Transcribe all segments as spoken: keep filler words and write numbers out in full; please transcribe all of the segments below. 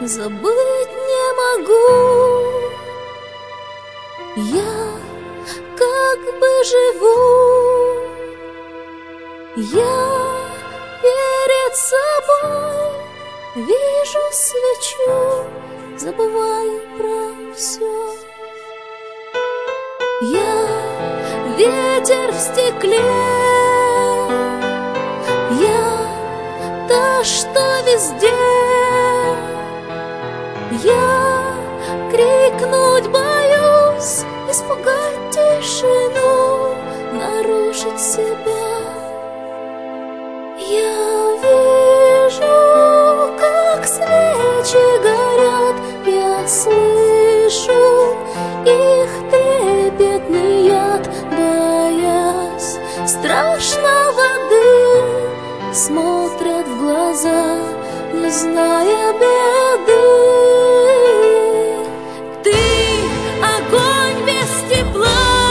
забыть не могу. Я как бы живу, я перед собой вижу свечу, забываю про все. Я ветер в стекле, я та, что везде. Я крикнуть боюсь, испугать тишину, нарушить себя. Я вижу, как свечи горят, я слышу их трепетный яд, боясь страшного дым, смотрят в глаза, не зная беды. Ты огонь без тепла,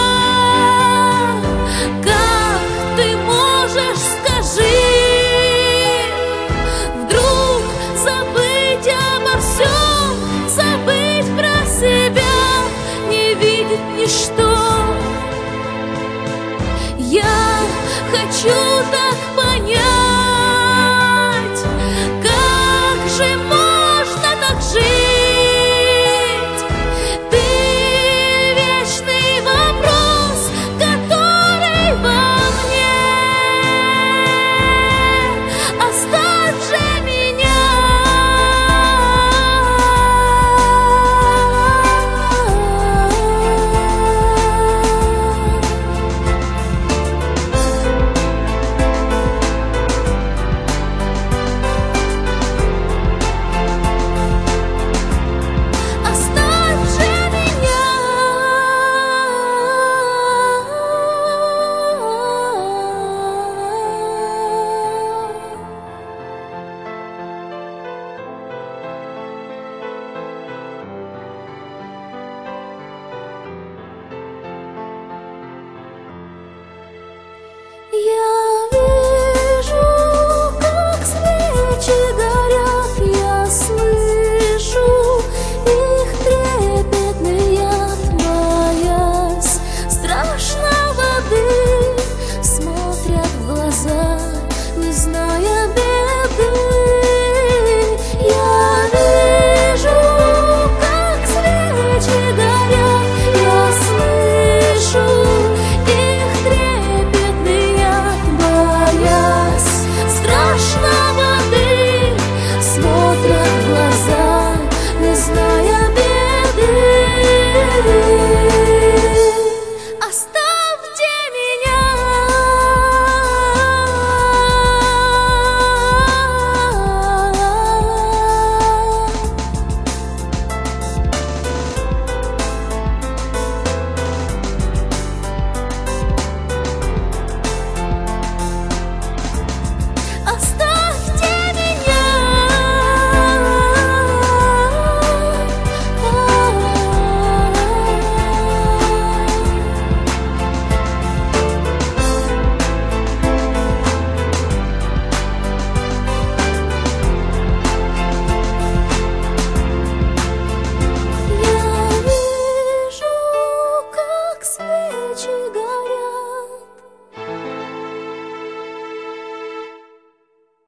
как ты можешь, скажи, вдруг забыть обо всем, забыть про себя, не видеть ничто. Я хочу